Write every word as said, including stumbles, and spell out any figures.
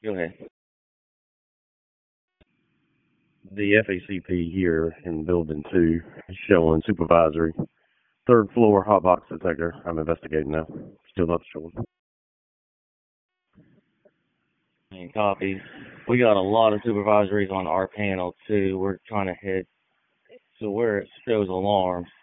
Go ahead. The F A C P here in Building two is showing supervisory. Third floor hot box detector. I'm investigating now. Still not showing. And copy. We got a lot of supervisories on our panel too. We're trying to hit so where it shows alarms.